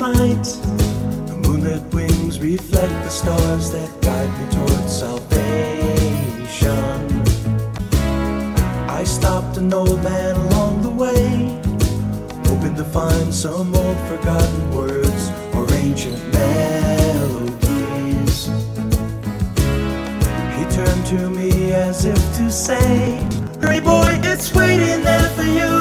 flight. The moonlit wings reflect the stars that guide me towards salvation. I stopped an old man along the way, hoping to find some old forgotten words or ancient melodies. He turned to me as if to say, "Hurry boy, it's waiting there for you."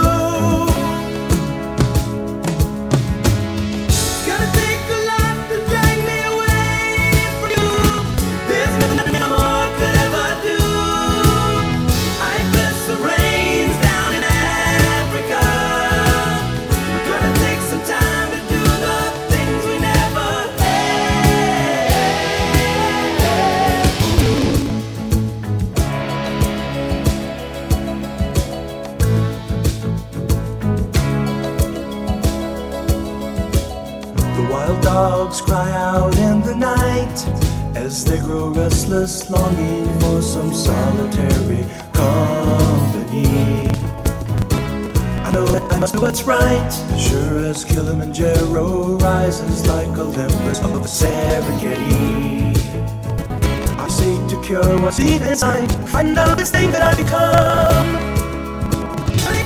Wild dogs cry out in the night as they grow restless, longing for some solitary company. I know that I must do what's right, sure as Kilimanjaro rises like Olympus above Serengeti. I seek to cure what's deep inside, find out this thing that I become.